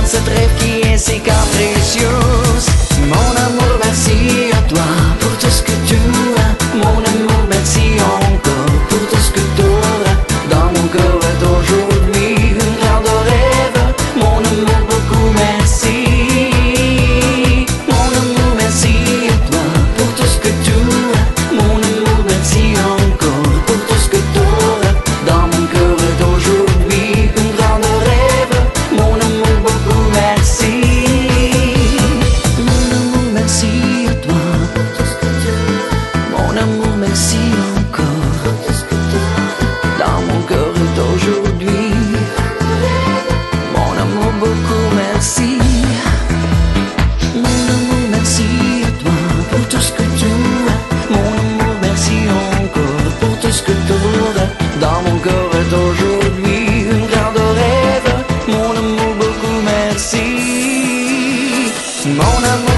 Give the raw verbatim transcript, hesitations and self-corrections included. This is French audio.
cette rêve qui est si capricieuse. Mon amour, merci à toi pour tout ce que tu as. Mon amour, merci encore pour tout ce que tu auras. Dans mon cœur est aujourd'hui une grande rêve. Mon amour, beaucoup merci. Mon amour, merci à toi pour tout ce que tu as. Mon amour, merci encore pour tout ce que tu auras. Dans mon cœur est aujourd'hui une grande rêve. Mon amour, beaucoup merci. Mon amour, merci à toi. Mon amour, merci encore. Dans mon cœur est aujourd'hui. Mon amour, beaucoup merci. Mon amour, merci à toi pour tout ce que tu as. Mon amour, merci encore pour tout ce que tu auras. Dans mon cœur est aujourd'hui une grande rêve. Mon amour, beaucoup merci. Mon amour.